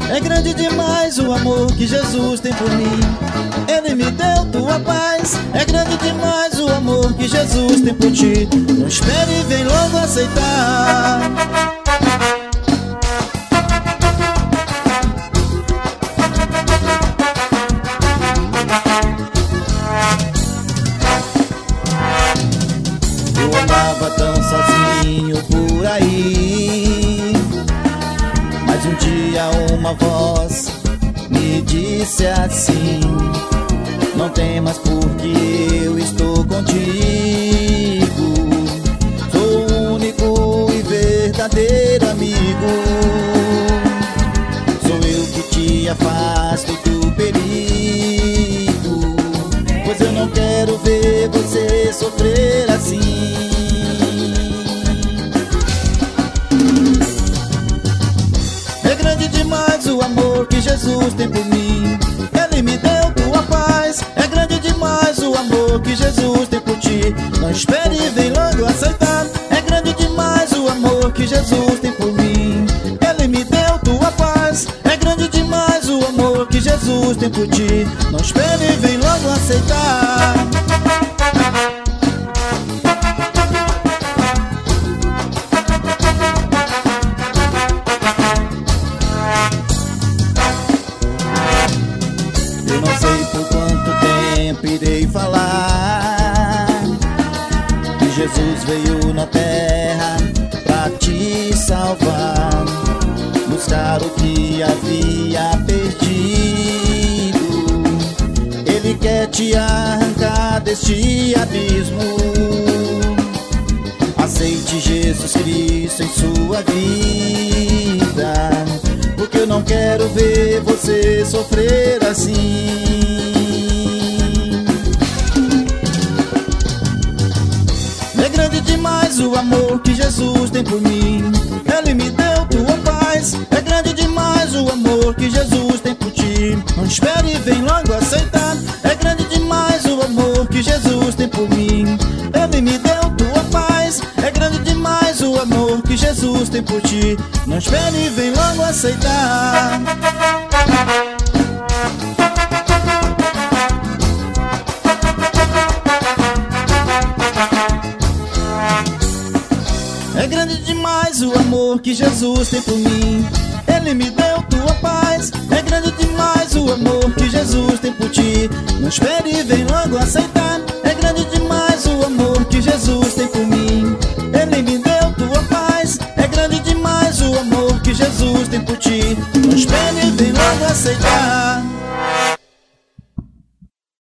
É grande demais o amor que Jesus tem por mim. Ele me deu tua paz. É grande demais o amor que Jesus tem por ti. Não espere e vem logo aceitar. Eu andava tão sozinho por aí, mas um dia uma voz me disse assim: não temas porque eu estou contigo. Sou o único e verdadeiro amigo. Sou eu que te afasto do perigo, pois eu não quero ver você sofrer assim. É grande demais o amor que Jesus tem por mim. Ele me deu tua paz. É grande demais o amor que Jesus tem por ti. Não espere e vem logo aceitar. É grande demais o amor que Jesus tem por mim. Ele me deu tua paz. É grande demais o amor que Jesus tem por ti. Não espere e vem logo aceitar. Eu não sei por quanto tempo irei falar que Jesus veio na terra pra te salvar, buscar o que havia perdido. Ele quer te arrancar deste abismo. Aceite Jesus Cristo em sua vida, porque eu não quero ver você sofrer assim. É grande demais o amor que Jesus tem por mim. Ele me deu tua paz. É grande demais o amor que Jesus tem por ti. Não espere e vem logo aceitar. É grande demais o amor que Jesus tem por mim. Ele me deu tua paz. É grande demais o amor que Jesus tem por ti. Não espere e vem logo aceitar. É grande demais o amor que Jesus tem por mim. Ele me deu tua paz. É grande demais o amor que Jesus tem por ti. Não espere e vem logo aceitar. É grande demais o amor que Jesus tem por mim. Ele me deu tua paz. É grande demais o amor que Jesus tem por ti. Não espere e vem logo aceitar.